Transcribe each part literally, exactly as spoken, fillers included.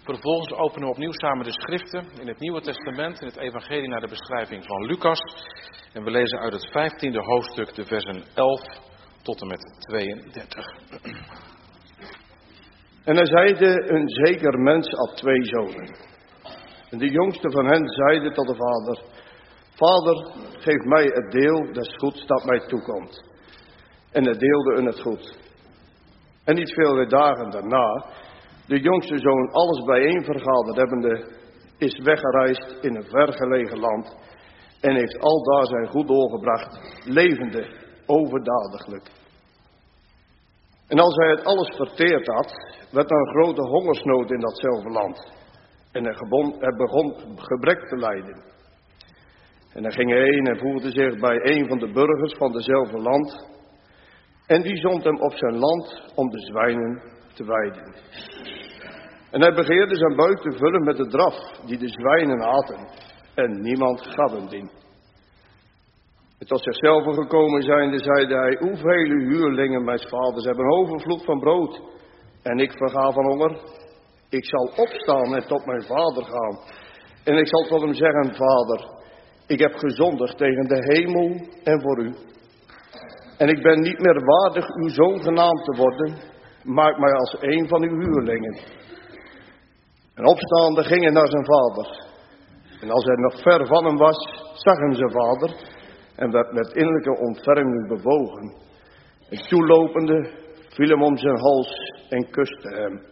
Vervolgens openen we opnieuw samen de schriften in het Nieuwe Testament, in het evangelie naar de beschrijving van Lucas. En we lezen uit het vijftiende hoofdstuk de versen elf tot en met tweeëndertig. En er zeide een zeker mens had twee zonen. En de jongste van hen zeide tot de vader: Vader, geef mij het deel des goeds dat mij toekomt. En hij deelde hun het goed. En niet veel dagen daarna, de jongste zoon alles bijeen vergaderd hebbende, is weggereisd in een vergelegen land en heeft aldaar zijn goed doorgebracht, levende, overdadiglijk. En als hij het alles verteerd had, werd er een grote hongersnood in datzelfde land. En hij, gebon, hij begon gebrek te lijden. En hij ging heen en voegde zich bij een van de burgers van dezelfde land. En die zond hem op zijn land om de zwijnen te weiden. En hij begeerde zijn buik te vullen met de draf die de zwijnen aten. En niemand gaf hem dien. En tot zichzelf gekomen zijnde, zeide hij: hoeveel huurlingen mijn vaders hebben overvloed van brood. En ik verga van honger. Ik zal opstaan en tot mijn vader gaan. En ik zal tot hem zeggen: Vader, ik heb gezondigd tegen de hemel en voor u. En ik ben niet meer waardig uw zoon genaamd te worden. Maak mij als een van uw huurlingen. En opstaande ging hij naar zijn vader. En als hij nog ver van hem was, zag hem zijn vader. En werd met innerlijke ontferming bewogen. En toelopende viel hem om zijn hals en kuste hem.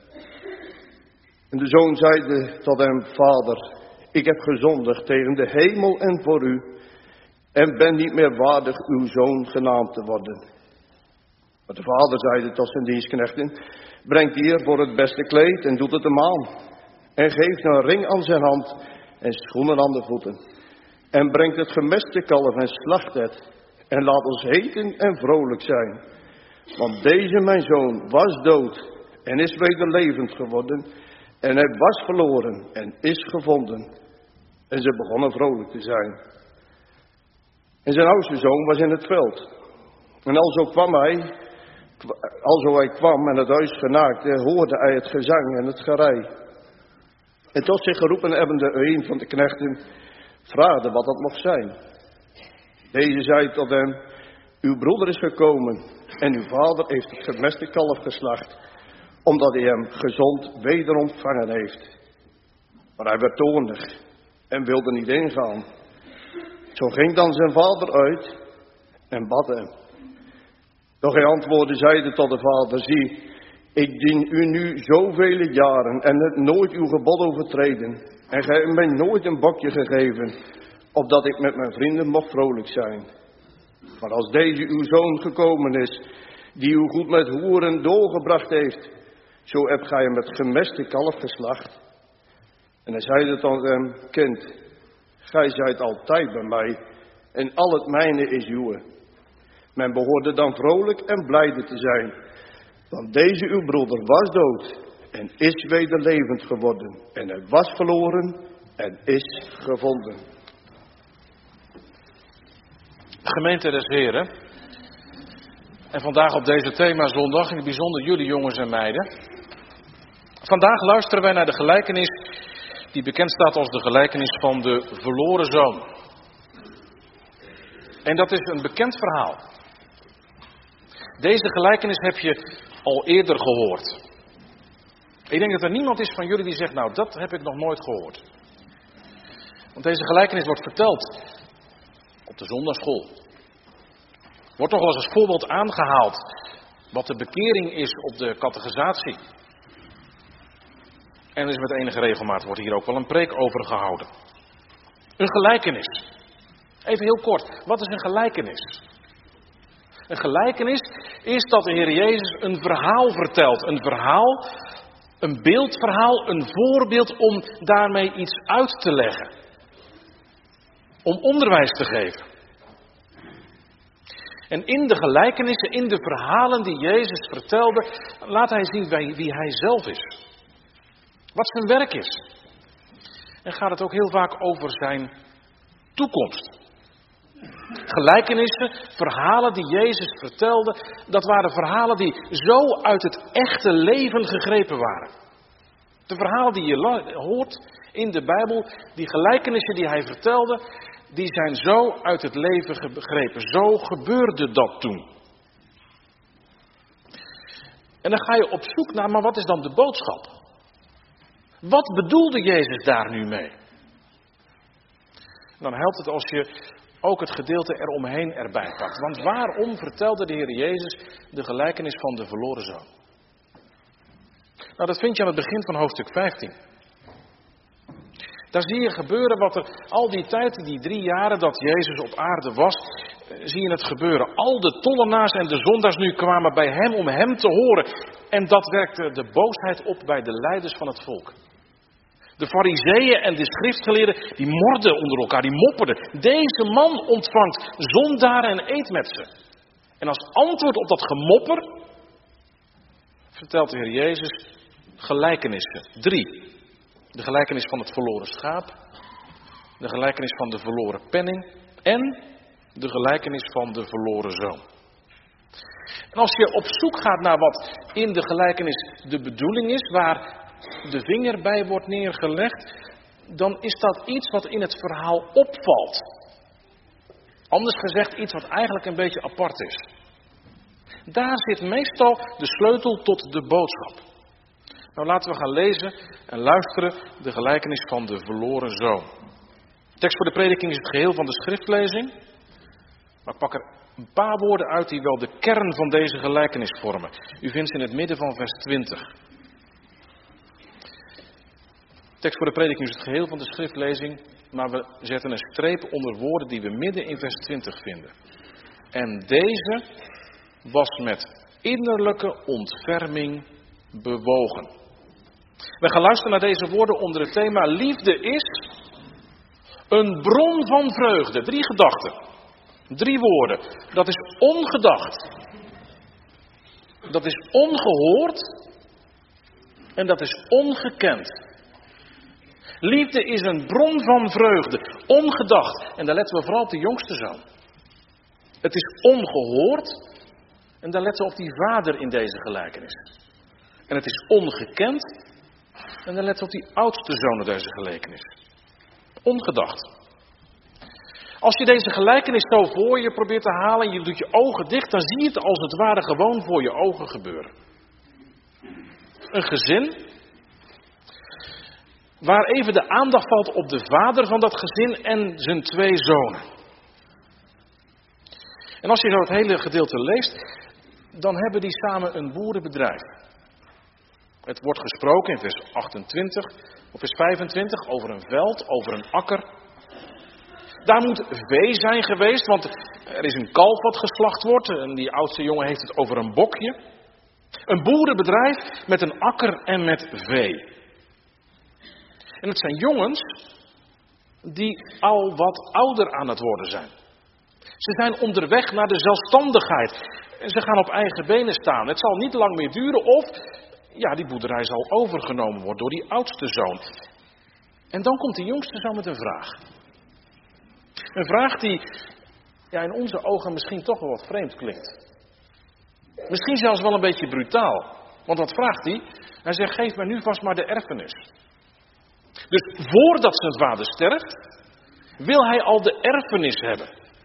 En de zoon zeide tot hem: Vader, ik heb gezondigd tegen de hemel en voor u. En ben niet meer waardig uw zoon genaamd te worden. Maar de vader zeide tot zijn dienstknechten: brengt hier voor het beste kleed en doet het hem aan. En geeft een ring aan zijn hand en schoenen aan de voeten. En brengt het gemeste kalf en slacht het. En laat ons eten en vrolijk zijn. Want deze mijn zoon was dood en is weder levend geworden. En hij was verloren en is gevonden. En ze begonnen vrolijk te zijn. En zijn oudste zoon was in het veld. En alzo kwam hij, alzo hij kwam en het huis genaakte, hoorde hij het gezang en het gerei. En tot zich geroepen hebbende een van de knechten, vraagde wat dat mocht zijn. Deze zei tot hem: uw broeder is gekomen en uw vader heeft het gemeste kalf geslacht, omdat hij hem gezond weder ontvangen heeft. Maar hij werd toornig en wilde niet ingaan. Zo ging dan zijn vader uit en bad hem. Doch hij antwoordde, zeide tot de vader: zie, ik dien u nu zoveel jaren en heb nooit uw gebod overtreden. En gij hebt mij nooit een bokje gegeven, opdat ik met mijn vrienden mocht vrolijk zijn. Maar als deze uw zoon gekomen is, die u goed met hoeren doorgebracht heeft, zo hebt gij hem het gemeste kalf geslacht. En hij zeide tot hem: kind, gij zijt altijd bij mij, en al het mijne is uwe. Men behoorde dan vrolijk en blijde te zijn, want deze uw broeder was dood en is weder levend geworden. En hij was verloren en is gevonden. Gemeente des Heren, en vandaag op deze themazondag, in het bijzonder jullie jongens en meiden. Vandaag luisteren wij naar de gelijkenis die bekend staat als de gelijkenis van de verloren zoon. En dat is een bekend verhaal. Deze gelijkenis heb je al eerder gehoord. Ik denk dat er niemand is van jullie die zegt: nou, dat heb ik nog nooit gehoord. Want deze gelijkenis wordt verteld op de zondagschool. Wordt toch wel eens als voorbeeld aangehaald wat de bekering is op de catechisatie. En er is met enige regelmaat wordt hier ook wel een preek over gehouden. Een gelijkenis. Even heel kort, wat is een gelijkenis? Een gelijkenis is dat de Heer Jezus een verhaal vertelt. Een verhaal, een beeldverhaal, een voorbeeld om daarmee iets uit te leggen. Om onderwijs te geven. En in de gelijkenissen, in de verhalen die Jezus vertelde, laat hij zien wie hij zelf is. Wat zijn werk is. En gaat het ook heel vaak over zijn toekomst. Gelijkenissen, verhalen die Jezus vertelde, dat waren verhalen die zo uit het echte leven gegrepen waren. De verhalen die je hoort in de Bijbel, die gelijkenissen die hij vertelde, die zijn zo uit het leven begrepen. Zo gebeurde dat toen. En dan ga je op zoek naar, maar wat is dan de boodschap? Wat bedoelde Jezus daar nu mee? Dan helpt het als je ook het gedeelte eromheen erbij pakt. Want waarom vertelde de Heer Jezus de gelijkenis van de verloren zoon? Nou, dat vind je aan het begin van hoofdstuk vijftien. Daar zie je gebeuren wat er al die tijd, die drie jaren dat Jezus op aarde was, zie je het gebeuren. Al de tollenaars en de zondaars nu kwamen bij hem om hem te horen. En dat werkte de boosheid op bij de leiders van het volk. De fariseeën en de schriftgeleerden, die morden onder elkaar, die mopperden. Deze man ontvangt zondaren en eet met ze. En als antwoord op dat gemopper vertelt de Heer Jezus gelijkenissen. Drie. De gelijkenis van het verloren schaap. De gelijkenis van de verloren penning. En de gelijkenis van de verloren zoon. En als je op zoek gaat naar wat in de gelijkenis de bedoeling is, waar de vinger bij wordt neergelegd, dan is dat iets wat in het verhaal opvalt. Anders gezegd, iets wat eigenlijk een beetje apart is. Daar zit meestal de sleutel tot de boodschap. Nou, laten we gaan lezen en luisteren de gelijkenis van de verloren zoon. De tekst voor de prediking is het geheel van de schriftlezing. Maar ik pak er een paar woorden uit die wel de kern van deze gelijkenis vormen. U vindt ze in het midden van vers twintig. De tekst voor de prediking is het geheel van de schriftlezing, maar we zetten een streep onder woorden die we midden in vers twintig vinden. En deze was met innerlijke ontferming bewogen. We gaan luisteren naar deze woorden onder het thema liefde is een bron van vreugde. Drie gedachten. Drie woorden. Dat is ongedacht. Dat is ongehoord. En dat is ongekend. Liefde is een bron van vreugde. Ongedacht. En daar letten we vooral op de jongste zoon. Het is ongehoord. En daar letten we op die vader in deze gelijkenis. En het is ongekend. En dan letten we op die oudste zoon in deze gelijkenis. Ongedacht. Als je deze gelijkenis zo voor je probeert te halen en je doet je ogen dicht, dan zie je het als het ware gewoon voor je ogen gebeuren. Een gezin, waar even de aandacht valt op de vader van dat gezin en zijn twee zonen. En als je zo het hele gedeelte leest, dan hebben die samen een boerenbedrijf. Het wordt gesproken in vers achtentwintig of vers vijfentwintig over een veld, over een akker. Daar moet vee zijn geweest, want er is een kalf wat geslacht wordt. En die oudste jongen heeft het over een bokje. Een boerenbedrijf met een akker en met vee. En het zijn jongens die al wat ouder aan het worden zijn. Ze zijn onderweg naar de zelfstandigheid. En ze gaan op eigen benen staan. Het zal niet lang meer duren of ja, die boerderij zal overgenomen worden door die oudste zoon. En dan komt de jongste zoon met een vraag. Een vraag die ja, in onze ogen misschien toch wel wat vreemd klinkt. Misschien zelfs wel een beetje brutaal. Want wat vraagt hij? Hij zegt, geef mij nu vast maar de erfenis. Dus voordat zijn vader sterft, wil hij al de erfenis hebben.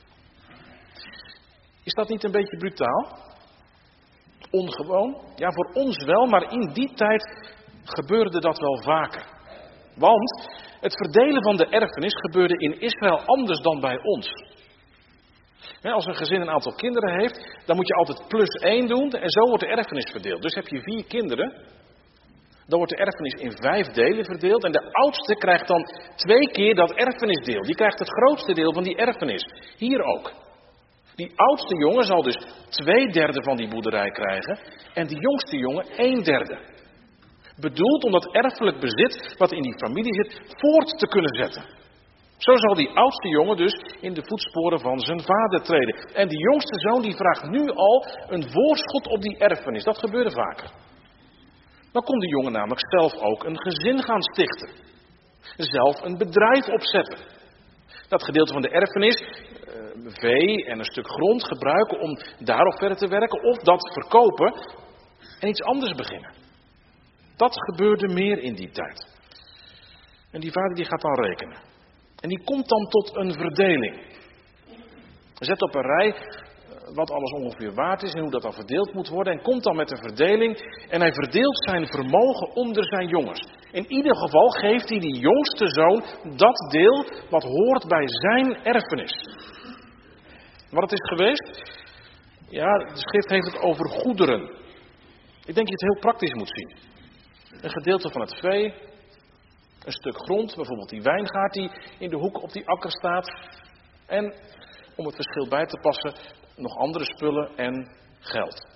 Is dat niet een beetje brutaal? Ongewoon? Ja, voor ons wel, maar in die tijd gebeurde dat wel vaker. Want het verdelen van de erfenis gebeurde in Israël anders dan bij ons. Als een gezin een aantal kinderen heeft, dan moet je altijd plus één doen en zo wordt de erfenis verdeeld. Dus heb je vier kinderen, dan wordt de erfenis in vijf delen verdeeld en de oudste krijgt dan twee keer dat erfenisdeel. Die krijgt het grootste deel van die erfenis. Hier ook. Die oudste jongen zal dus twee derde van die boerderij krijgen en die jongste jongen een derde. Bedoeld om dat erfelijk bezit wat in die familie zit voort te kunnen zetten. Zo zal die oudste jongen dus in de voetsporen van zijn vader treden. En die jongste zoon die vraagt nu al een voorschot op die erfenis. Dat gebeurde vaker. Dan kon de jongen namelijk zelf ook een gezin gaan stichten. Zelf een bedrijf opzetten. Dat gedeelte van de erfenis, uh, vee en een stuk grond gebruiken om daarop verder te werken. Of dat verkopen en iets anders beginnen. Dat gebeurde meer in die tijd. En die vader die gaat dan rekenen. En die komt dan tot een verdeling. Zet op een rij wat alles ongeveer waard is en hoe dat dan verdeeld moet worden. En komt dan met een verdeling en hij verdeelt zijn vermogen onder zijn jongens. In ieder geval geeft hij die jongste zoon dat deel wat hoort bij zijn erfenis. Wat het is geweest? Ja, de schrift heeft het over goederen. Ik denk dat je het heel praktisch moet zien. Een gedeelte van het vee, een stuk grond, bijvoorbeeld die wijngaard die in de hoek op die akker staat. En, om het verschil bij te passen, nog andere spullen en geld.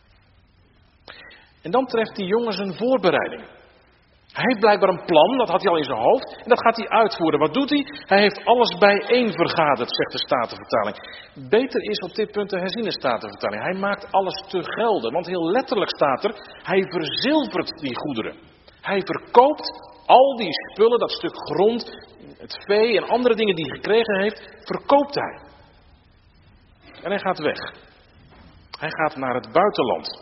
En dan treft die jongen zijn voorbereiding. Hij heeft blijkbaar een plan, dat had hij al in zijn hoofd, en dat gaat hij uitvoeren. Wat doet hij? Hij heeft alles bijeen vergaderd, zegt de Statenvertaling. Beter is op dit punt de herziene Statenvertaling. Hij maakt alles te gelden, want heel letterlijk staat er, hij verzilvert die goederen. Hij verkoopt al die spullen, dat stuk grond, het vee en andere dingen die hij gekregen heeft, verkoopt hij. En hij gaat weg. Hij gaat naar het buitenland.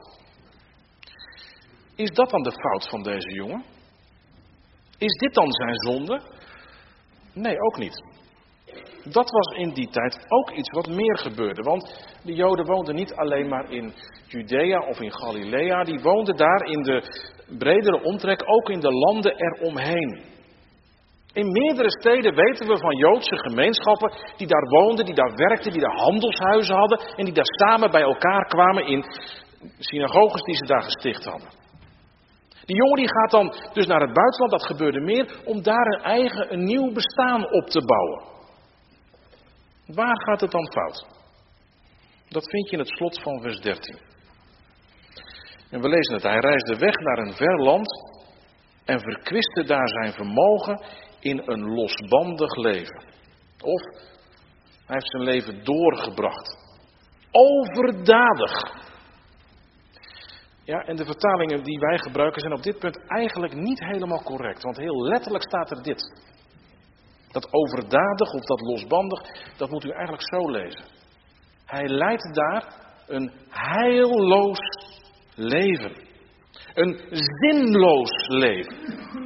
Is dat dan de fout van deze jongen? Is dit dan zijn zonde? Nee, ook niet. Dat was in die tijd ook iets wat meer gebeurde. Want de Joden woonden niet alleen maar in Judea of in Galilea. Die woonden daar in de bredere omtrek, ook in de landen eromheen. In meerdere steden weten we van Joodse gemeenschappen die daar woonden, die daar werkten, die daar handelshuizen hadden. En die daar samen bij elkaar kwamen in synagoges die ze daar gesticht hadden. Die jongen die gaat dan dus naar het buitenland, dat gebeurde meer, om daar een eigen, een nieuw bestaan op te bouwen. Waar gaat het dan fout? Dat vind je in het slot van vers dertien. En we lezen het, hij reisde weg naar een ver land en verkwiste daar zijn vermogen in een losbandig leven. Of hij heeft zijn leven doorgebracht. Overdadig. Ja, en de vertalingen die wij gebruiken zijn op dit punt eigenlijk niet helemaal correct. Want heel letterlijk staat er dit. Dat overdadig of dat losbandig, dat moet u eigenlijk zo lezen. Hij leidt daar een heilloos leven. Een zinloos leven.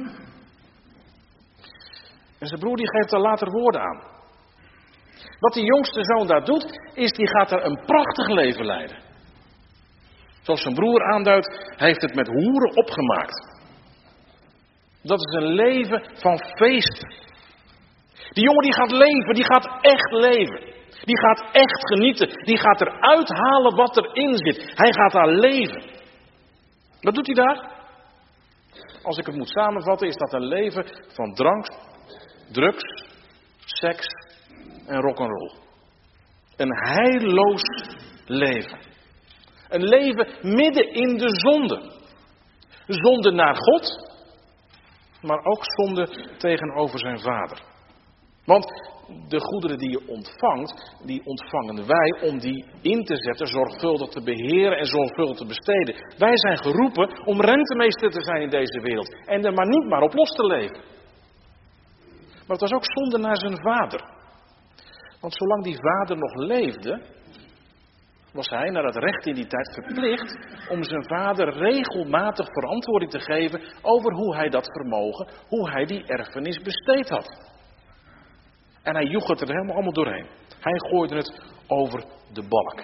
En zijn broer die geeft daar later woorden aan. Wat die jongste zoon daar doet, is die gaat daar een prachtig leven leiden. Zoals zijn broer aanduidt, hij heeft het met hoeren opgemaakt. Dat is een leven van feest. Die jongen die gaat leven, die gaat echt leven. Die gaat echt genieten. Die gaat eruit halen wat erin zit. Hij gaat daar leven. Wat doet hij daar? Als ik het moet samenvatten, is dat een leven van drank, drugs, seks en rock'n'roll. Een heilloos leven. Een leven midden in de zonde. Zonde naar God, maar ook zonde tegenover zijn vader. Want de goederen die je ontvangt, die ontvangen wij om die in te zetten, zorgvuldig te beheren en zorgvuldig te besteden. Wij zijn geroepen om rentemeester te zijn in deze wereld en er maar niet maar op los te leven. Maar het was ook zonde naar zijn vader. Want zolang die vader nog leefde, was hij naar het recht in die tijd verplicht om zijn vader regelmatig verantwoording te geven over hoe hij dat vermogen, hoe hij die erfenis besteed had. En hij joeg het er helemaal allemaal doorheen. Hij gooide het over de balk.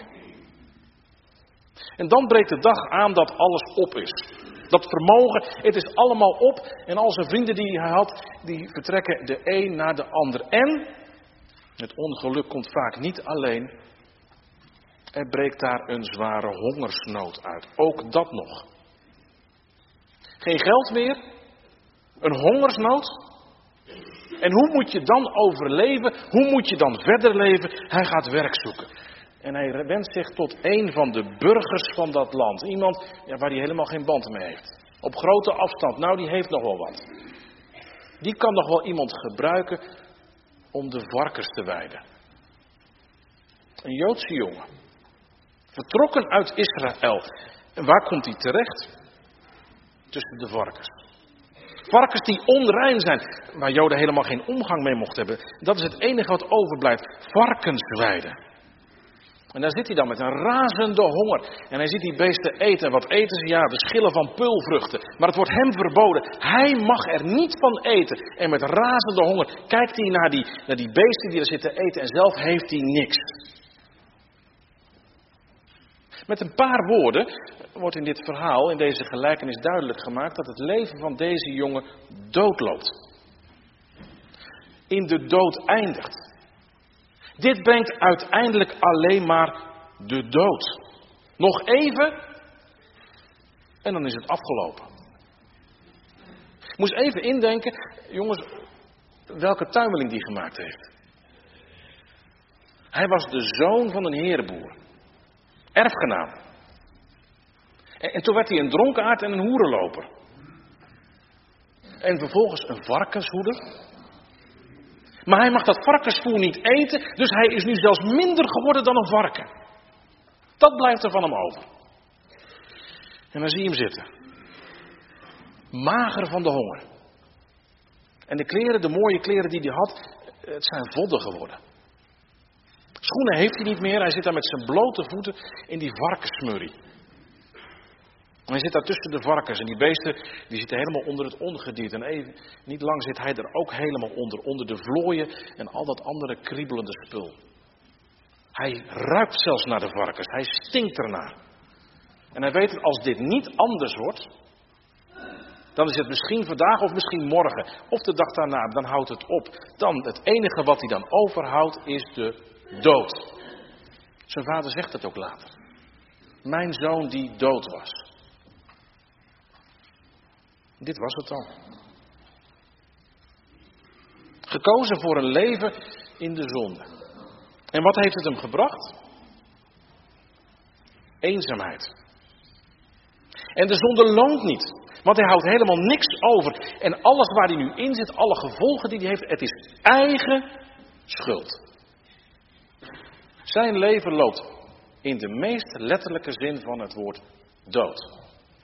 En dan breekt de dag aan dat alles op is. Dat vermogen, het is allemaal op. En al zijn vrienden die hij had, die vertrekken de een na de ander. En het ongeluk komt vaak niet alleen. Er breekt daar een zware hongersnood uit. Ook dat nog. Geen geld meer. Een hongersnood. En hoe moet je dan overleven? Hoe moet je dan verder leven? Hij gaat werk zoeken. En hij wendt zich tot een van de burgers van dat land. Iemand ja, waar hij helemaal geen band mee heeft. Op grote afstand. Nou, die heeft nog wel wat. Die kan nog wel iemand gebruiken om de varkens te weiden. Een Joodse jongen. Vertrokken uit Israël. En waar komt hij terecht? Tussen de varkens. Varkens die onrein zijn, waar Joden helemaal geen omgang mee mochten hebben. Dat is het enige wat overblijft. Varkensweiden. En daar zit hij dan met een razende honger. En hij ziet die beesten eten. En wat eten ze? Ja, de schillen van peulvruchten. Maar het wordt hem verboden. Hij mag er niet van eten. En met razende honger kijkt hij naar die, naar die beesten die er zitten eten. En zelf heeft hij niks. Met een paar woorden wordt in dit verhaal, in deze gelijkenis duidelijk gemaakt dat het leven van deze jongen doodloopt. In de dood eindigt. Dit brengt uiteindelijk alleen maar de dood. Nog even en dan is het afgelopen. Ik moest even indenken, jongens, welke tuimeling die gemaakt heeft. Hij was de zoon van een herenboer. Erfgenaam. En, en toen werd hij een dronkaard en een hoerenloper. En vervolgens een varkenshoeder. Maar hij mag dat varkensvoer niet eten, dus hij is nu zelfs minder geworden dan een varken. Dat blijft er van hem over. En dan zie je hem zitten. Mager van de honger. En de kleren, de mooie kleren die hij had, het zijn vodden geworden. Schoenen heeft hij niet meer, hij zit daar met zijn blote voeten in die varkenssmurrie. En hij zit daar tussen de varkens en die beesten die zitten helemaal onder het ongedierte. En even, niet lang zit hij er ook helemaal onder, onder de vlooien en al dat andere kriebelende spul. Hij ruikt zelfs naar de varkens, hij stinkt ernaar. En hij weet dat als dit niet anders wordt, dan is het misschien vandaag of misschien morgen of de dag daarna, dan houdt het op. Dan het enige wat hij dan overhoudt is de dood. Zijn vader zegt het ook later. Mijn zoon die dood was. Dit was het dan. Gekozen voor een leven in de zonde. En wat heeft het hem gebracht? Eenzaamheid. En de zonde loont niet. Want hij houdt helemaal niks over. En alles waar hij nu in zit, alle gevolgen die hij heeft, het is eigen schuld. Zijn leven loopt in de meest letterlijke zin van het woord dood.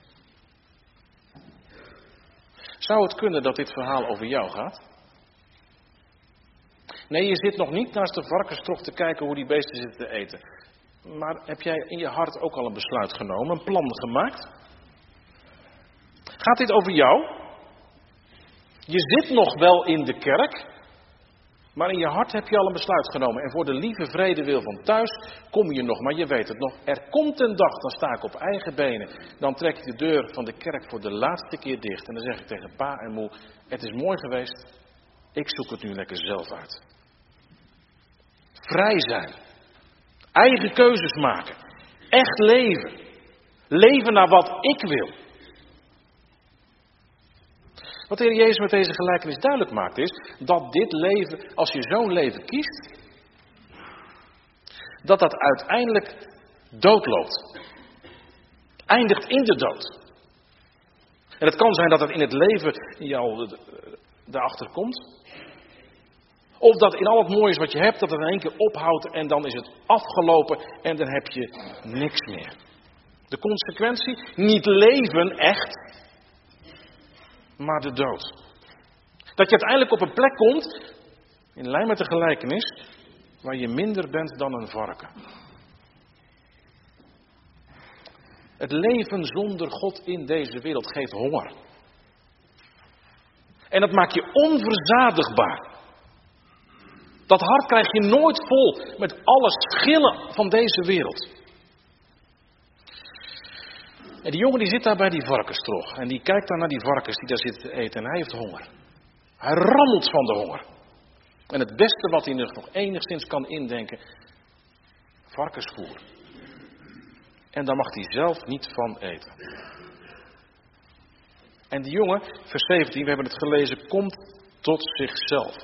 Zou het kunnen dat dit verhaal over jou gaat? Nee, je zit nog niet naast de varkenstrog te kijken hoe die beesten zitten te eten. Maar heb jij in je hart ook al een besluit genomen, een plan gemaakt? Gaat dit over jou? Je zit nog wel in de kerk, maar in je hart heb je al een besluit genomen. En voor de lieve vrede wil van thuis kom je nog, maar je weet het nog. Er komt een dag, dan sta ik op eigen benen. Dan trek ik de deur van de kerk voor de laatste keer dicht. En dan zeg ik tegen pa en moe, het is mooi geweest. Ik zoek het nu lekker zelf uit. Vrij zijn. Eigen keuzes maken. Echt leven. Leven naar wat ik wil. Wat de Heer Jezus met deze gelijkenis duidelijk maakt is, dat dit leven, als je zo'n leven kiest, dat dat uiteindelijk doodloopt. Eindigt in de dood. En het kan zijn dat het in het leven jou daarachter komt. Of dat in al het moois wat je hebt, dat het in één keer ophoudt en dan is het afgelopen en dan heb je niks meer. De consequentie, niet leven echt, maar de dood. Dat je uiteindelijk op een plek komt, in lijn met de gelijkenis, waar je minder bent dan een varken. Het leven zonder God in deze wereld geeft honger. En dat maakt je onverzadigbaar. Dat hart krijg je nooit vol met alle schillen van deze wereld. En die jongen die zit daar bij die varkenstrog. En die kijkt daar naar die varkens die daar zitten te eten. En hij heeft honger. Hij rammelt van de honger. En het beste wat hij nog enigszins kan indenken. Varkensvoer. En daar mag hij zelf niet van eten. En die jongen, vers zeventien, we hebben het gelezen, komt tot zichzelf.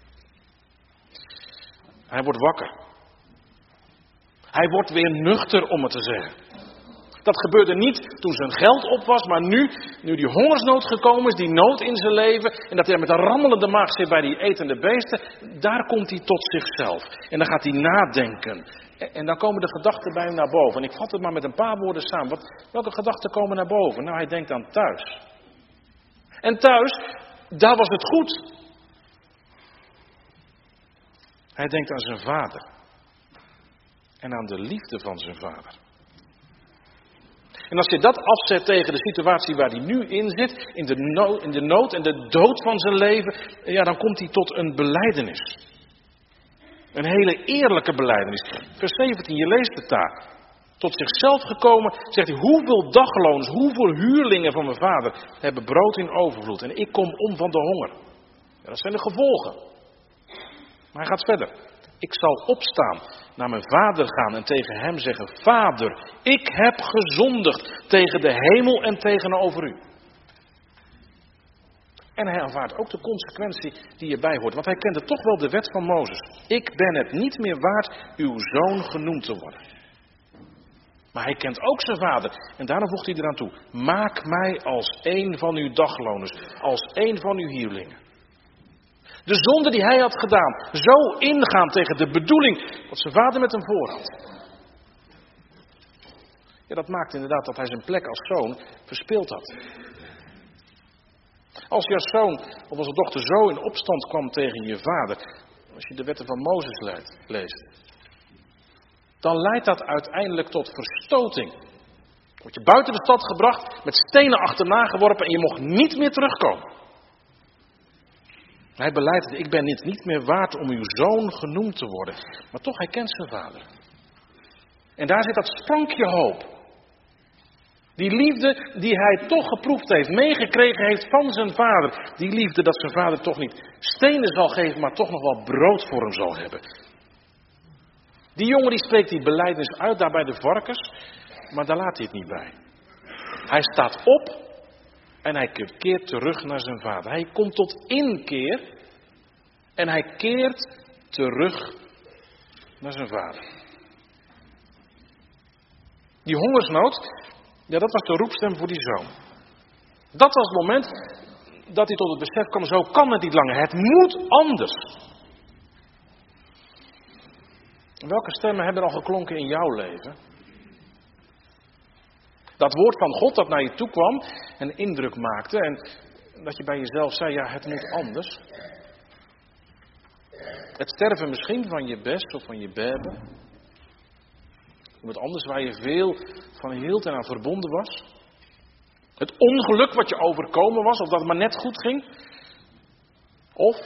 Hij wordt wakker. Hij wordt weer nuchter, om het te zeggen. Dat gebeurde niet toen zijn geld op was, maar nu, nu die hongersnood gekomen is, die nood in zijn leven, en dat hij met een rammelende maag zit bij die etende beesten, daar komt hij tot zichzelf. En dan gaat hij nadenken. En, en dan komen de gedachten bij hem naar boven. En ik vat het maar met een paar woorden samen. Wat, welke gedachten komen naar boven? Nou, hij denkt aan thuis. En thuis, daar was het goed. Hij denkt aan zijn vader. en aan de liefde van zijn vader. En als je dat afzet tegen de situatie waar hij nu in zit, in de nood, in de nood en de dood van zijn leven, ja, dan komt hij tot een belijdenis. Een hele eerlijke belijdenis. Vers zeventien, je leest het daar. Tot zichzelf gekomen, zegt hij, hoeveel dagloners, hoeveel huurlingen van mijn vader hebben brood in overvloed. En ik kom om van de honger. Ja, dat zijn de gevolgen. Maar hij gaat verder. Ik zal opstaan, naar mijn vader gaan en tegen hem zeggen, Vader, ik heb gezondigd tegen de hemel en tegenover u. En hij aanvaardt ook de consequentie die erbij hoort. Want hij kende toch wel de wet van Mozes. Ik ben het niet meer waard uw zoon genoemd te worden. Maar hij kent ook zijn vader. En daarom voegt hij eraan toe. Maak mij als een van uw dagloners. Als een van uw huurlingen. De zonde die hij had gedaan. Zo ingaan tegen de bedoeling wat zijn vader met hem voor had. Ja, dat maakt inderdaad dat hij zijn plek als zoon verspeeld had. Als je als zoon of als dochter zo in opstand kwam tegen je vader. Als je de wetten van Mozes leest. Dan leidt dat uiteindelijk tot verstoting. Word je buiten de stad gebracht, met stenen achterna geworpen en je mocht niet meer terugkomen. Hij beleidt het, ik ben niet, niet meer waard om uw zoon genoemd te worden. Maar toch, hij kent zijn vader. En daar zit dat sprankje hoop. Die liefde die hij toch geproefd heeft, meegekregen heeft van zijn vader. Die liefde dat zijn vader toch niet stenen zal geven, maar toch nog wel brood voor hem zal hebben. Die jongen die spreekt die belijdenis uit daar bij de varkens, maar daar laat hij het niet bij. Hij staat op en hij keert terug naar zijn vader. Hij komt tot inkeer en hij keert terug naar zijn vader. Die hongersnood, ja, dat was de roepstem voor die zoon. Dat was het moment dat hij tot het besef kwam, zo kan het niet langer. Het moet anders. Welke stemmen hebben al geklonken in jouw leven? Dat woord van God dat naar je toe kwam en indruk maakte en dat je bij jezelf zei, ja, het moet anders. Het sterven misschien van je best of van je bebe. Iemand anders waar je veel van hield en aan verbonden was. Het ongeluk wat je overkomen was, of dat het maar net goed ging. Of...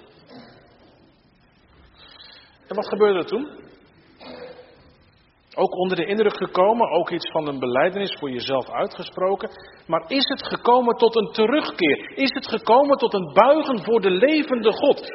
En wat gebeurde er toen? Ook onder de indruk gekomen, ook iets van een belijdenis voor jezelf uitgesproken. Maar is het gekomen tot een terugkeer? Is het gekomen tot een buigen voor de levende God?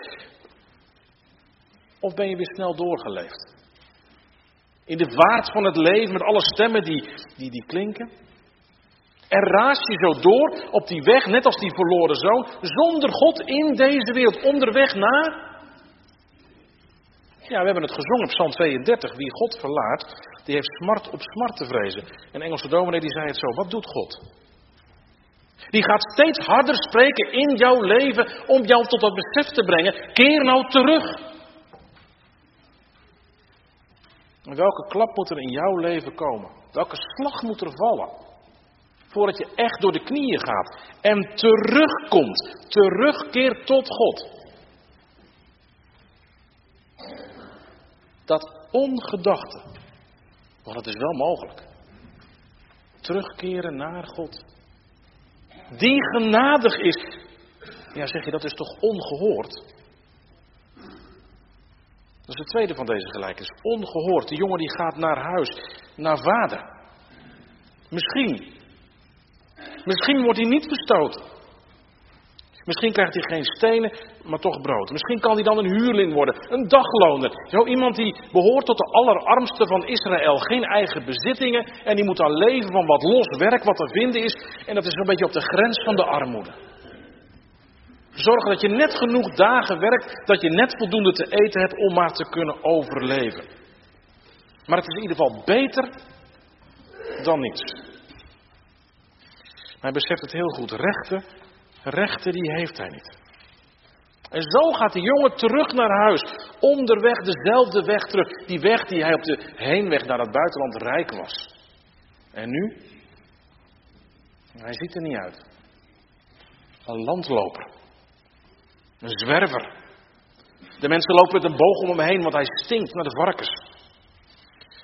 Of ben je weer snel doorgeleefd? In de vaart van het leven met alle stemmen die, die, die klinken. En raas je zo door op die weg, net als die verloren zoon, zonder God in deze wereld, onderweg naar... Ja, we hebben het gezongen op Psalm tweeëndertig. Wie God verlaat, die heeft smart op smart te vrezen. Een Engelse dominee die zei het zo, wat doet God? Die gaat steeds harder spreken in jouw leven om jou tot dat besef te brengen. Keer nou terug. En welke klap moet er in jouw leven komen? Welke slag moet er vallen? Voordat je echt door de knieën gaat en terugkomt. Terugkeert tot God. Dat ongedachte. Want het is wel mogelijk. Terugkeren naar God. Die genadig is. Ja, zeg je, dat is toch ongehoord? Dat is het tweede van deze gelijkenis. Ongehoord. Die jongen die gaat naar huis. Naar vader. Misschien. Misschien wordt hij niet verstoten. Misschien krijgt hij geen stenen, maar toch brood. Misschien kan hij dan een huurling worden, een dagloner. Zo iemand die behoort tot de allerarmste van Israël. Geen eigen bezittingen en die moet dan leven van wat los werk wat te vinden is. En dat is een beetje op de grens van de armoede. Zorgen dat je net genoeg dagen werkt, dat je net voldoende te eten hebt om maar te kunnen overleven. Maar het is in ieder geval beter dan niets. Hij beseft het heel goed, rechten... Rechten die heeft hij niet. En zo gaat de jongen terug naar huis. Onderweg dezelfde weg terug. Die weg die hij op de heenweg naar het buitenland rijk was. En nu? Hij ziet er niet uit. Een landloper. Een zwerver. De mensen lopen met een boog om hem heen, want hij stinkt naar de varkens.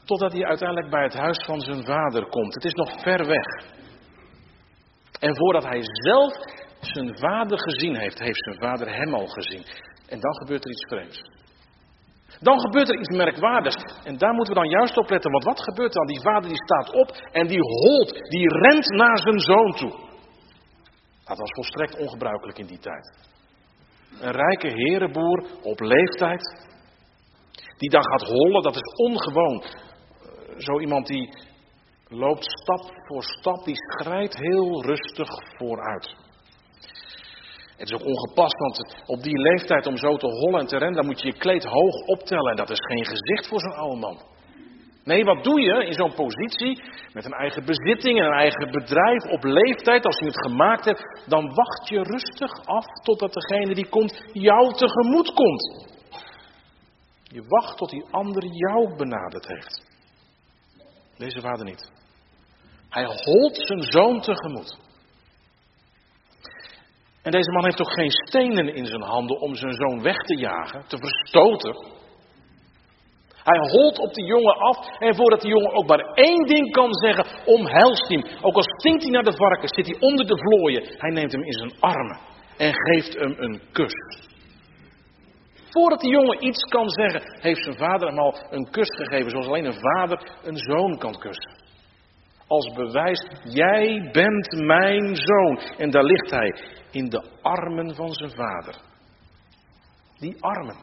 Totdat hij uiteindelijk bij het huis van zijn vader komt. Het is nog ver weg. En voordat hij zelf zijn vader gezien heeft, heeft zijn vader hem al gezien. En dan gebeurt er iets vreemds. Dan gebeurt er iets merkwaardigs. En daar moeten we dan juist op letten. Want wat gebeurt er dan? Die vader die staat op en die holt, die rent naar zijn zoon toe. Dat was volstrekt ongebruikelijk in die tijd. Een rijke herenboer op leeftijd, die dan gaat hollen, dat is ongewoon. Zo iemand die loopt stap voor stap, die schrijdt heel rustig vooruit. Het is ook ongepast, want op die leeftijd om zo te hollen en te rennen, dan moet je je kleed hoog optellen. En dat is geen gezicht voor zo'n oude man. Nee, wat doe je in zo'n positie, met een eigen bezitting en een eigen bedrijf op leeftijd, als je het gemaakt hebt, dan wacht je rustig af totdat degene die komt jou tegemoet komt. Je wacht tot die ander jou benaderd heeft. Deze vader niet. Hij holt zijn zoon tegemoet. En deze man heeft toch geen stenen in zijn handen om zijn zoon weg te jagen, te verstoten. Hij holt op de jongen af en voordat de jongen ook maar één ding kan zeggen, omhelst hem. Ook al stinkt hij naar de varkens, zit hij onder de vlooien. Hij neemt hem in zijn armen en geeft hem een kus. Voordat de jongen iets kan zeggen, heeft zijn vader hem al een kus gegeven, zoals alleen een vader een zoon kan kussen. Als bewijs, jij bent mijn zoon. En daar ligt hij, in de armen van zijn vader. Die armen.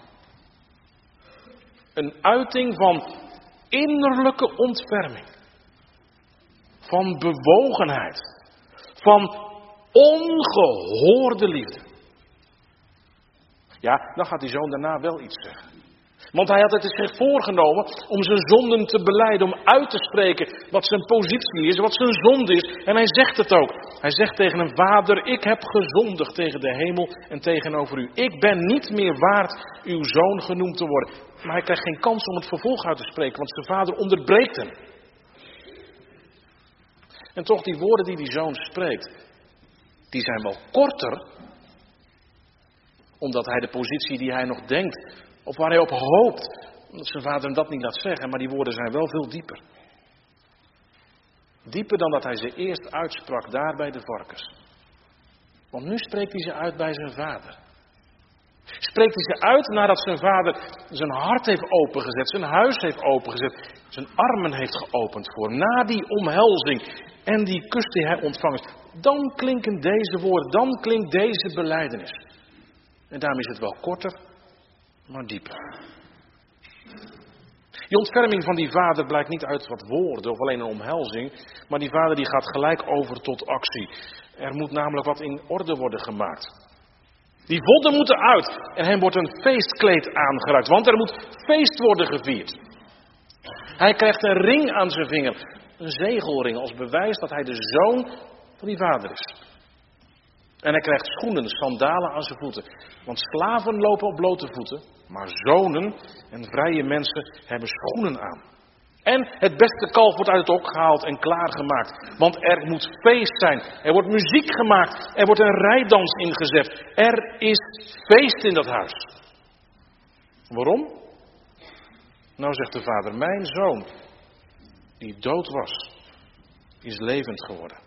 Een uiting van innerlijke ontferming. Van bewogenheid. Van ongehoorde liefde. Ja, dan gaat die zoon daarna wel iets zeggen. Want hij had het zich voorgenomen om zijn zonden te belijden, om uit te spreken wat zijn positie is, wat zijn zonde is. En hij zegt het ook. Hij zegt tegen een vader, ik heb gezondigd tegen de hemel en tegenover u. Ik ben niet meer waard uw zoon genoemd te worden. Maar hij krijgt geen kans om het vervolg uit te spreken, want zijn vader onderbreekt hem. En toch, die woorden die die zoon spreekt, die zijn wel korter, omdat hij de positie die hij nog denkt, of waar hij op hoopt, dat zijn vader hem dat niet laat zeggen, maar die woorden zijn wel veel dieper. Dieper dan dat hij ze eerst uitsprak daar bij de varkens. Want nu spreekt hij ze uit bij zijn vader. Spreekt hij ze uit nadat zijn vader zijn hart heeft opengezet, zijn huis heeft opengezet, zijn armen heeft geopend voor hem. Na die omhelzing en die kus die hij ontvangt, dan klinken deze woorden, dan klinkt deze belijdenis. En daarom is het wel korter, maar dieper. Die ontferming van die vader blijkt niet uit wat woorden of alleen een omhelzing, maar die vader die gaat gelijk over tot actie. Er moet namelijk wat in orde worden gemaakt. Die vodden moeten uit en hem wordt een feestkleed aangereikt, want er moet feest worden gevierd. Hij krijgt een ring aan zijn vinger, een zegelring als bewijs dat hij de zoon van die vader is. En hij krijgt schoenen, sandalen aan zijn voeten. Want slaven lopen op blote voeten, maar zonen en vrije mensen hebben schoenen aan. En het beste kalf wordt uit het ok gehaald en klaargemaakt. Want er moet feest zijn. Er wordt muziek gemaakt. Er wordt een rijdans ingezet. Er is feest in dat huis. Waarom? Nou zegt de vader, mijn zoon, die dood was, is levend geworden.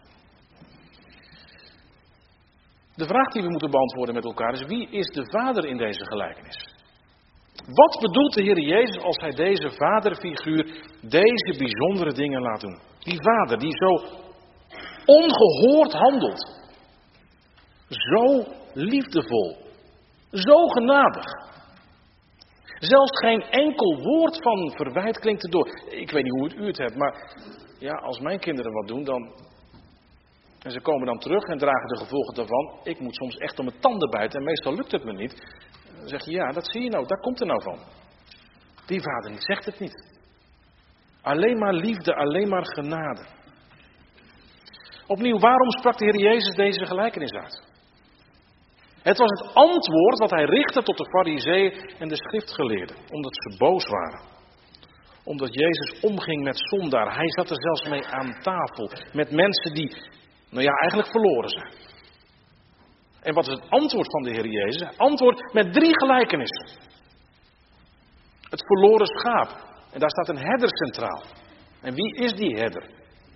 De vraag die we moeten beantwoorden met elkaar is, wie is de vader in deze gelijkenis? Wat bedoelt de Heer Jezus als hij deze vaderfiguur deze bijzondere dingen laat doen? Die vader die zo ongehoord handelt. Zo liefdevol. Zo genadig. Zelfs geen enkel woord van verwijt klinkt erdoor. Ik weet niet hoe het u het hebt, maar ja, als mijn kinderen wat doen, dan... En ze komen dan terug en dragen de gevolgen daarvan. Ik moet soms echt om mijn tanden bijten en meestal lukt het me niet. Dan zeg je, ja, dat zie je nou, daar komt er nou van. Die vader niet, zegt het niet. Alleen maar liefde, alleen maar genade. Opnieuw, waarom sprak de Heer Jezus deze gelijkenis uit? Het was het antwoord wat hij richtte tot de farizeeën en de schriftgeleerden. Omdat ze boos waren. Omdat Jezus omging met zondaar. Hij zat er zelfs mee aan tafel. Met mensen die, nou ja, eigenlijk verloren zijn. En wat is het antwoord van de Heer Jezus? Antwoord met drie gelijkenissen. Het verloren schaap. En daar staat een herder centraal. En wie is die herder?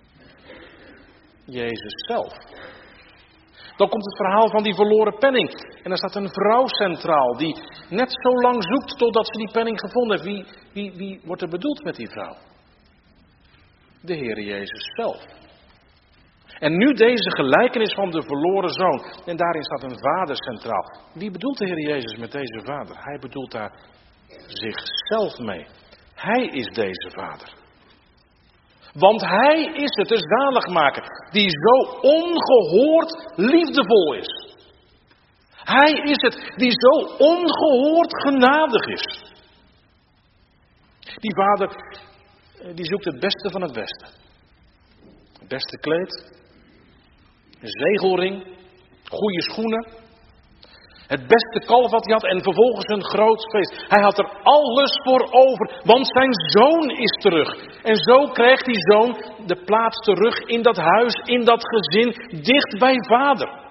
Jezus zelf. Dan komt het verhaal van die verloren penning. En daar staat een vrouw centraal die net zo lang zoekt totdat ze die penning gevonden heeft. Wie, wie, wie wordt er bedoeld met die vrouw? De Heere Jezus zelf. En nu deze gelijkenis van de verloren zoon. En daarin staat een vader centraal. Wie bedoelt de Heer Jezus met deze vader? Hij bedoelt daar zichzelf mee. Hij is deze vader. Want hij is het, de zaligmaker, die zo ongehoord liefdevol is. Hij is het die zo ongehoord genadig is. Die vader, die zoekt het beste van het beste. Het beste kleed. Een zegelring, goede schoenen, het beste kalf wat hij had en vervolgens een groot feest. Hij had er alles voor over, want zijn zoon is terug. En zo krijgt die zoon de plaats terug in dat huis, in dat gezin, dicht bij vader.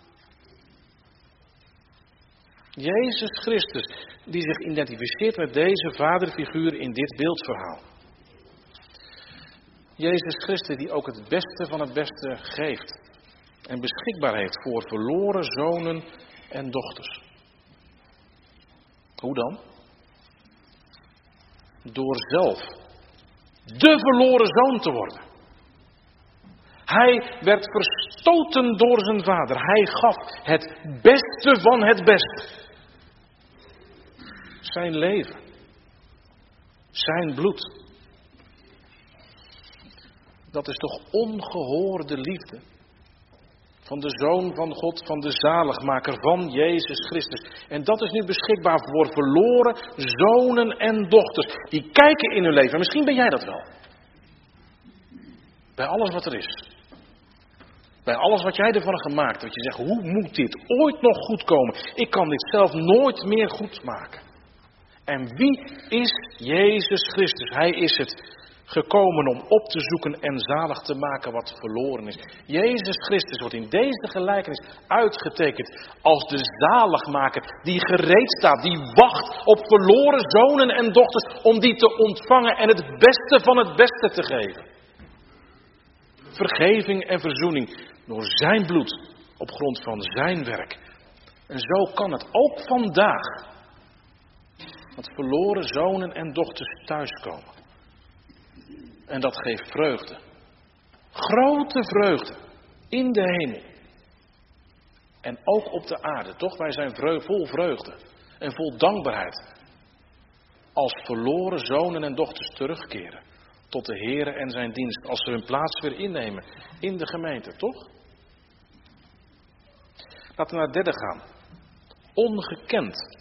Jezus Christus, die zich identificeert met deze vaderfiguur in dit beeldverhaal. Jezus Christus die ook het beste van het beste geeft. En beschikbaar heeft voor verloren zonen en dochters. Hoe dan? Door zelf de verloren zoon te worden. Hij werd verstoten door zijn vader. Hij gaf het beste van het beste. Zijn leven. Zijn bloed. Dat is toch ongehoorde liefde. Van de Zoon van God, van de zaligmaker, van Jezus Christus. En dat is nu beschikbaar voor verloren zonen en dochters. Die kijken in hun leven. Misschien ben jij dat wel. Bij alles wat er is. Bij alles wat jij ervan gemaakt hebt. Dat je zegt, hoe moet dit ooit nog goed komen? Ik kan dit zelf nooit meer goed maken. En wie is Jezus Christus? Hij is het. Gekomen om op te zoeken en zalig te maken wat verloren is. Jezus Christus wordt in deze gelijkenis uitgetekend als de zaligmaker die gereed staat, die wacht op verloren zonen en dochters om die te ontvangen en het beste van het beste te geven. Vergeving en verzoening door zijn bloed op grond van zijn werk. En zo kan het ook vandaag dat verloren zonen en dochters thuiskomen. En dat geeft vreugde. Grote vreugde. In de hemel. En ook op de aarde. Toch? Wij zijn vreugde, vol vreugde. En vol dankbaarheid. Als verloren zonen en dochters terugkeren. Tot de Heere en zijn dienst. Als ze hun plaats weer innemen. In de gemeente. Toch? Laten we naar het derde gaan. Ongekend.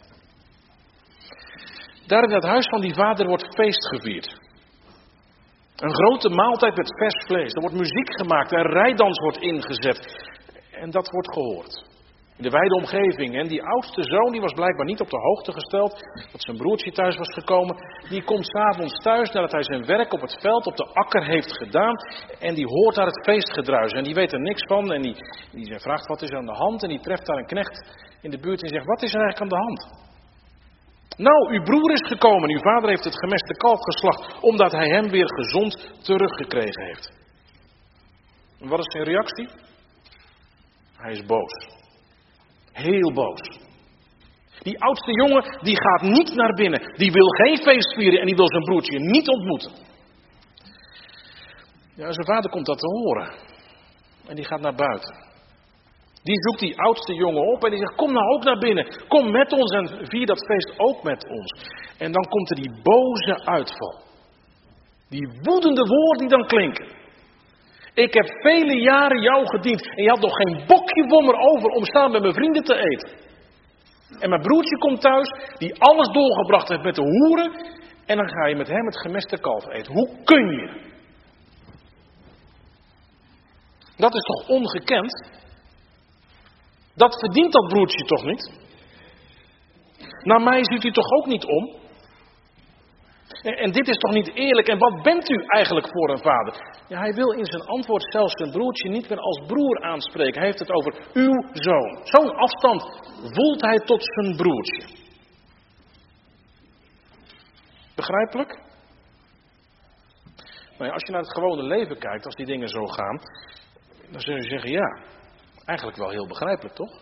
Daar in het huis van die vader wordt feest gevierd. Een grote maaltijd met vers vlees. Er wordt muziek gemaakt en rijdans wordt ingezet. En dat wordt gehoord. In de wijde omgeving. En die oudste zoon die was blijkbaar niet op de hoogte gesteld. Dat zijn broertje thuis was gekomen. Die komt 's avonds thuis nadat hij zijn werk op het veld, op de akker heeft gedaan. En die hoort daar het feestgedruis. En die weet er niks van. En die, die vraagt wat is er aan de hand. En die treft daar een knecht in de buurt en zegt wat is er eigenlijk aan de hand? Nou, uw broer is gekomen. Uw vader heeft het gemeste kalf geslacht. Omdat hij hem weer gezond teruggekregen heeft. En wat is zijn reactie? Hij is boos. Heel boos. Die oudste jongen, die gaat niet naar binnen. Die wil geen feest vieren en die wil zijn broertje niet ontmoeten. Ja, zijn vader komt dat te horen. En die gaat naar buiten. Die zoekt die oudste jongen op en die zegt, kom nou ook naar binnen. Kom met ons en vier dat feest ook met ons. En dan komt er die boze uitval. Die woedende woorden die dan klinken. Ik heb vele jaren jou gediend en je had nog geen bokje wommer over om samen met mijn vrienden te eten. En mijn broertje komt thuis, die alles doorgebracht heeft met de hoeren. En dan ga je met hem het gemeste kalf eten. Hoe kun je? Dat is toch ongekend? Dat verdient dat broertje toch niet? Naar mij ziet u toch ook niet om? En, en dit is toch niet eerlijk? En wat bent u eigenlijk voor een vader? Ja, hij wil in zijn antwoord zelfs zijn broertje niet meer als broer aanspreken. Hij heeft het over uw zoon. Zo'n afstand voelt hij tot zijn broertje. Begrijpelijk? Nou ja, als je naar het gewone leven kijkt, als die dingen zo gaan, dan zul je zeggen, ja, eigenlijk wel heel begrijpelijk, toch?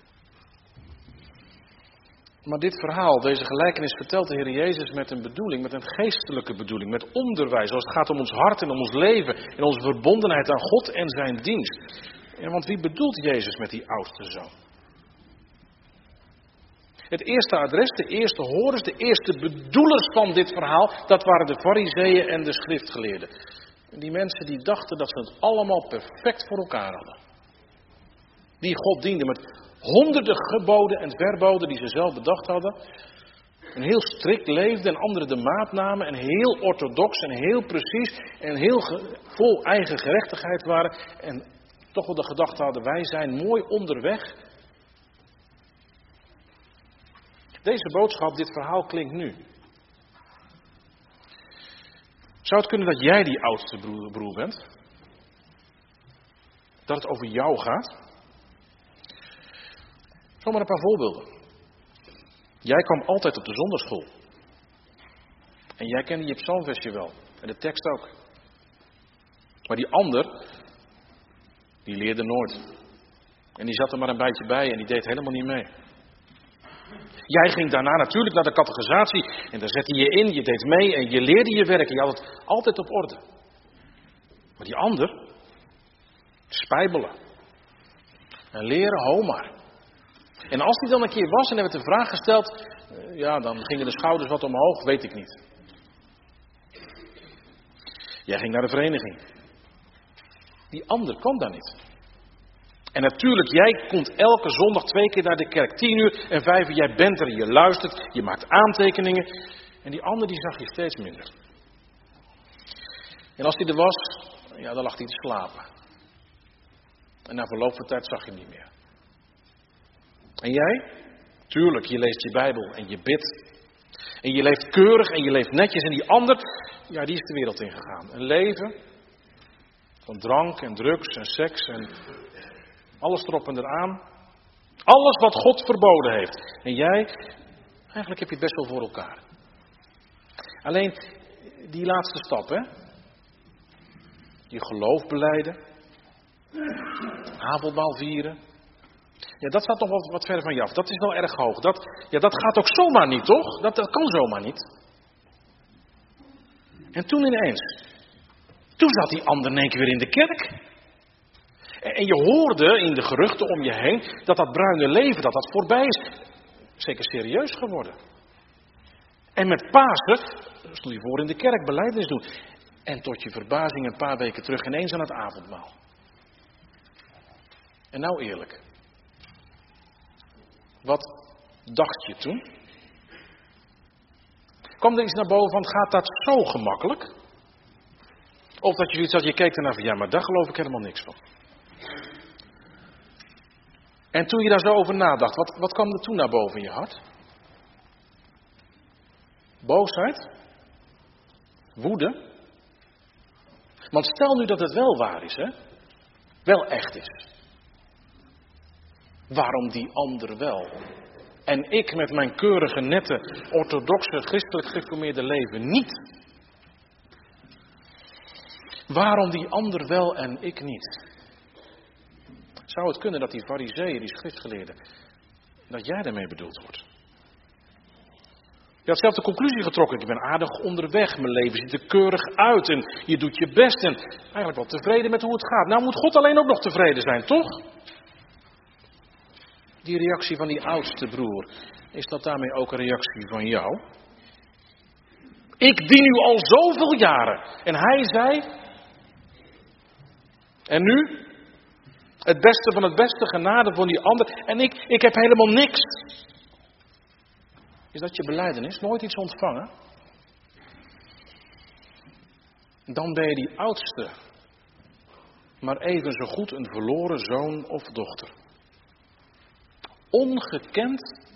Maar dit verhaal, deze gelijkenis, vertelt de Heer Jezus met een bedoeling, met een geestelijke bedoeling, met onderwijs, als het gaat om ons hart en om ons leven, en onze verbondenheid aan God en zijn dienst. Ja, want wie bedoelt Jezus met die oudste zoon? Het eerste adres, de eerste horens, de eerste bedoelers van dit verhaal, dat waren de Farizeeën en de schriftgeleerden. En die mensen die dachten dat ze het allemaal perfect voor elkaar hadden. Die God dienden met honderden geboden en verboden die ze zelf bedacht hadden. En heel strikt leefden en anderen de maat namen. En heel orthodox en heel precies en heel ge- vol eigen gerechtigheid waren. En toch wel de gedachte hadden, wij zijn mooi onderweg. Deze boodschap, dit verhaal klinkt nu. Zou het kunnen dat jij die oudste broer, broer bent? Dat het over jou gaat? Zomaar een paar voorbeelden. Jij kwam altijd op de zondagschool. En jij kende je psalmversje wel. En de tekst ook. Maar die ander, die leerde nooit. En die zat er maar een beetje bij en die deed helemaal niet mee. Jij ging daarna natuurlijk naar de catechisatie. En daar zette je in, je deed mee en je leerde je werk. En je had het altijd op orde. Maar die ander, spijbelen. En leren, ho maar. En als die dan een keer was en er werd een vraag gesteld, ja, dan gingen de schouders wat omhoog, weet ik niet. Jij ging naar de vereniging. Die ander kwam daar niet. En natuurlijk, jij komt elke zondag twee keer naar de kerk. Tien uur en vijf uur, jij bent er, je luistert, je maakt aantekeningen. En die ander die zag je steeds minder. En als hij er was, ja, dan lag hij te slapen. En na verloop van tijd zag je hem niet meer. En jij? Tuurlijk, je leest je Bijbel en je bidt. En je leeft keurig en je leeft netjes. En die ander, ja, die is de wereld ingegaan. Een leven van drank en drugs en seks en alles erop en eraan. Alles wat God verboden heeft. En jij, eigenlijk heb je het best wel voor elkaar. Alleen die laatste stap, hè. Je geloof belijden. Avondmaal vieren. Ja, dat staat nog wat, wat verder van je af. Dat is wel erg hoog. Dat, ja, dat gaat ook zomaar niet, toch? Dat, dat kan zomaar niet. En toen ineens. Toen zat die ander in één keer weer in de kerk. En, en je hoorde in de geruchten om je heen dat dat bruine leven, dat dat voorbij is. Zeker serieus geworden. En met Pasen stond je voor in de kerk belijdenis doen. En tot je verbazing een paar weken terug ineens aan het avondmaal. En nou eerlijk. Wat dacht je toen? Kwam er iets naar boven van, gaat dat zo gemakkelijk? Of dat je zoiets had, je keek ernaar van, ja, maar daar geloof ik helemaal niks van. En toen je daar zo over nadacht, wat, wat kwam er toen naar boven in je hart? Boosheid? Woede? Want stel nu dat het wel waar is, hè? Wel echt is. Waarom die ander wel? En ik met mijn keurige, nette, orthodoxe, christelijk gereformeerde leven niet? Waarom die ander wel en ik niet? Zou het kunnen dat die farizeeën, die schriftgeleerden, dat jij daarmee bedoeld wordt? Je had zelf de conclusie getrokken. Ik ben aardig onderweg. Mijn leven ziet er keurig uit. En je doet je best. En eigenlijk wel tevreden met hoe het gaat. Nou moet God alleen ook nog tevreden zijn, toch? Die reactie van die oudste broer. Is dat daarmee ook een reactie van jou? Ik dien u al zoveel jaren. En hij zei. En nu? Het beste van het beste, genade van die ander. En ik, ik heb helemaal niks. Is dat je belijdenis? Nooit iets ontvangen? Dan ben je die oudste. Maar even zo goed een verloren zoon of dochter. Ongekend.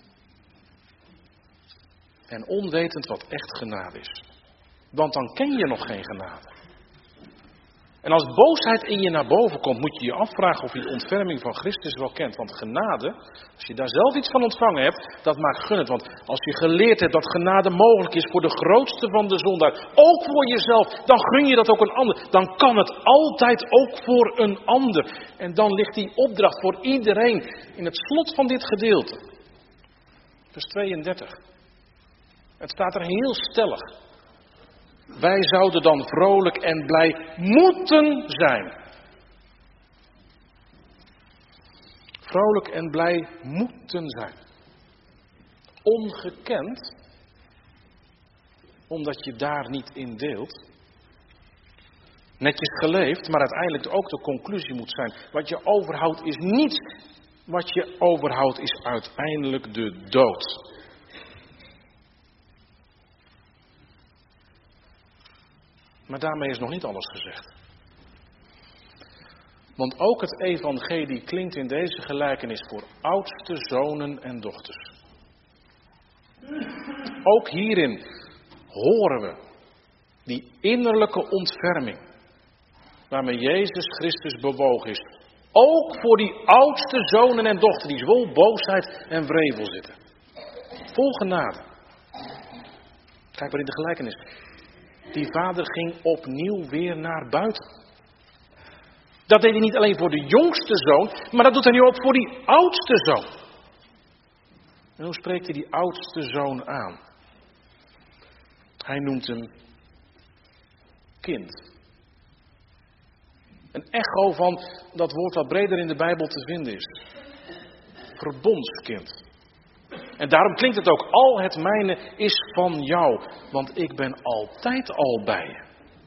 En onwetend wat echt genade is. Want dan ken je nog geen genade. En als boosheid in je naar boven komt, moet je je afvragen of je de ontferming van Christus wel kent. Want genade, als je daar zelf iets van ontvangen hebt, dat maakt gunnend. Want als je geleerd hebt dat genade mogelijk is voor de grootste van de zondaar, ook voor jezelf, dan gun je dat ook een ander. Dan kan het altijd ook voor een ander. En dan ligt die opdracht voor iedereen in het slot van dit gedeelte. Vers tweeëndertig. Het staat er heel stellig. Wij zouden dan vrolijk en blij moeten zijn. Vrolijk en blij moeten zijn. Ongekend, omdat je daar niet in deelt. Netjes geleefd, maar uiteindelijk ook de conclusie moet zijn. Wat je overhoudt is niets. Wat je overhoudt is uiteindelijk de dood. Maar daarmee is nog niet alles gezegd. Want ook het evangelie klinkt in deze gelijkenis voor oudste zonen en dochters. Ook hierin horen we die innerlijke ontferming waarmee Jezus Christus bewogen is. Ook voor die oudste zonen en dochters die vol boosheid en wrevel zitten. Vol genade. Kijk maar in de gelijkenis. Die vader ging opnieuw weer naar buiten. Dat deed hij niet alleen voor de jongste zoon, maar dat doet hij nu ook voor die oudste zoon. En hoe spreekt hij die oudste zoon aan? Hij noemt hem kind. Een echo van dat woord wat breder in de Bijbel te vinden is. Verbondskind. En daarom klinkt het ook, al het mijne is van jou, want ik ben altijd al bij je.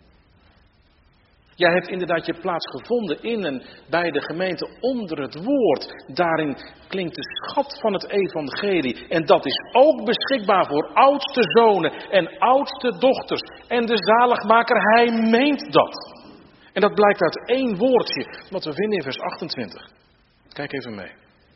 Jij hebt inderdaad je plaats gevonden in en bij de gemeente onder het woord. Daarin klinkt de schat van het evangelie. En dat is ook beschikbaar voor oudste zonen en oudste dochters. En de zaligmaker, hij meent dat. En dat blijkt uit één woordje, wat we vinden in vers achtentwintig. Kijk even mee.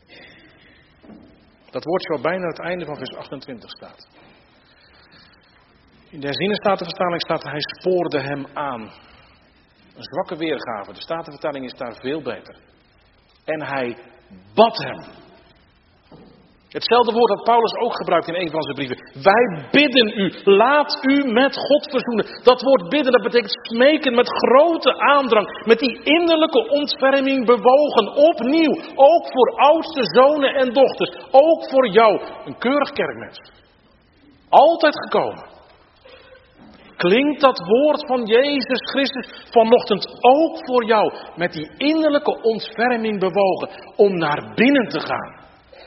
Dat woordje wat bijna aan het einde van vers achtentwintig staat. In de herziene statenvertaling staat, hij spoorde hem aan. Een zwakke weergave, de statenvertaling is daar veel beter. En hij bad hem. Hetzelfde woord dat Paulus ook gebruikt in een van zijn brieven. Wij bidden u, laat u met God verzoenen. Dat woord bidden, dat betekent smeken met grote aandrang. Met die innerlijke ontferming bewogen, opnieuw. Ook voor oudste zonen en dochters. Ook voor jou, een keurig kerkmens. Altijd gekomen. Klinkt dat woord van Jezus Christus vanochtend ook voor jou. Met die innerlijke ontferming bewogen om naar binnen te gaan.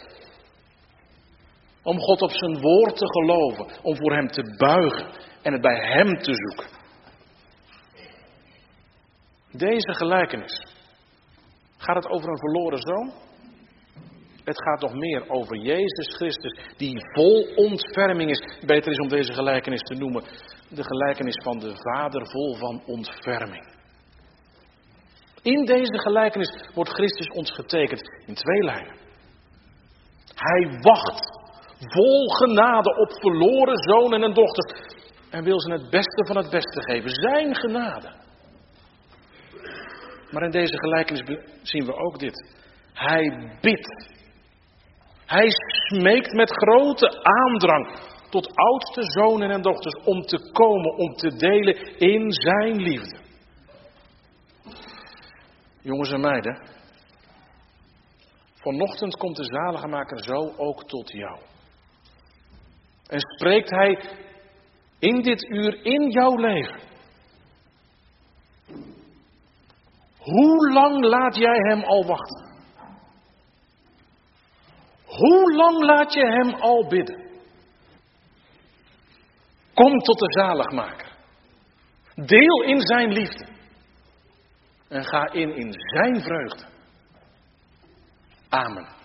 Om God op zijn woord te geloven. Om voor hem te buigen. En het bij hem te zoeken. Deze gelijkenis. Gaat het over een verloren zoon? Het gaat nog meer over Jezus Christus. Die vol ontferming is. Beter is om deze gelijkenis te noemen. De gelijkenis van de Vader vol van ontferming. In deze gelijkenis wordt Christus ons getekend in twee lijnen. Hij wacht. Vol genade op verloren zonen en dochters. En wil ze het beste van het beste geven. Zijn genade. Maar in deze gelijkenis zien we ook dit. Hij bidt. Hij smeekt met grote aandrang tot oudste zonen en dochters om te komen, om te delen in zijn liefde. Jongens en meiden. Vanochtend komt de zaligmaker zo ook tot jou. En spreekt hij in dit uur in jouw leven. Hoe lang laat jij hem al wachten? Hoe lang laat je hem al bidden? Kom tot de zaligmaker. Deel in zijn liefde. En ga in in zijn vreugde. Amen.